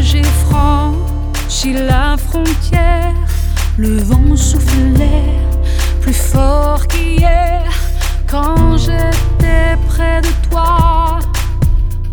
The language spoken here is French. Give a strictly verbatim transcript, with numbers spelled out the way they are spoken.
j'ai franchi la frontière, le vent soufflait plus fort qu'hier quand j'étais près de toi.